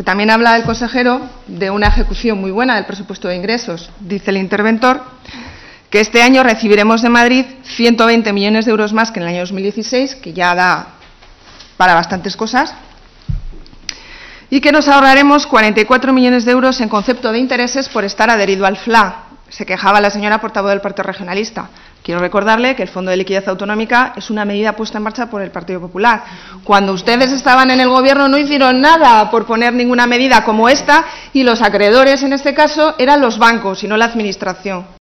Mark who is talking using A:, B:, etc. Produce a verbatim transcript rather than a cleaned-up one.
A: Porque también habla el consejero de una ejecución muy buena del presupuesto de ingresos. Dice el interventor que este año recibiremos de Madrid ciento veinte millones de euros más que en el año dos mil dieciséis, que ya da para bastantes cosas, y que nos ahorraremos cuarenta y cuatro millones de euros en concepto de intereses por estar adherido al F L A. Se quejaba la señora portavoz del Partido Regionalista. Quiero recordarle que el Fondo de Liquidez Autonómica es una medida puesta en marcha por el Partido Popular. Cuando ustedes estaban en el Gobierno no hicieron nada por poner ninguna medida como esta, y los acreedores, en este caso, eran los bancos y no la Administración.